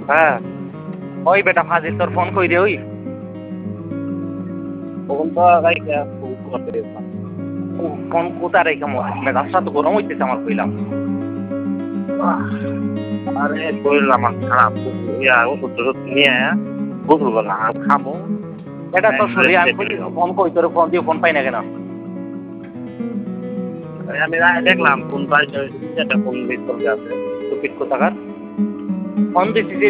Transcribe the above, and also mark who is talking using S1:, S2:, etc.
S1: হ্যাঁ ওই বেটা ফাজিল তোর ফোন কই রে ওই
S2: ফোন তো রাইখা ফোন করতে দিতাম।
S1: ফোন কোথা রেখে মেজাজটা তো গরম হইতেছে আমার কইলাম।
S2: আরে শরীর আমার খারাপ, ওষুধ টষুধ নিয়ে গোসল করলাম আর খাবো।
S1: এটা তোর শরীর আমি কই ফোন কই তোর ফোন দিয়ে ফোন পাই না কেন?
S2: আমি দেখলাম ফোন পাইছে, একটা ফোন মিস করে আছে।
S1: টুপিট কোথাকার ফোন দিছিস